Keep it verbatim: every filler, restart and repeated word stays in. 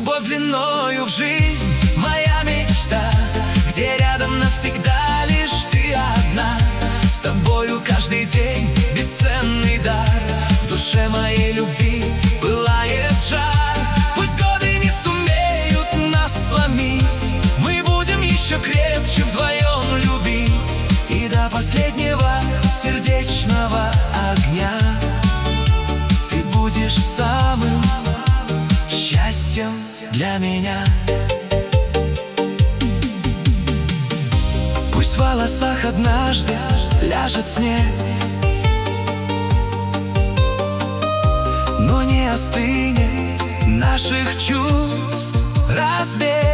Любовь длиною в жизнь, моя мечта, где рядом навсегда лишь ты одна. С тобою каждый день бесценный дар, в душе моей любви пылает жар. Пусть годы не сумеют нас сломить, мы будем еще крепче вдвоем любить. И до последнего сердечного огня ты будешь самым счастьем для меня. Пусть в волосах однажды ляжет снег, но не остынет наших чувств разбег.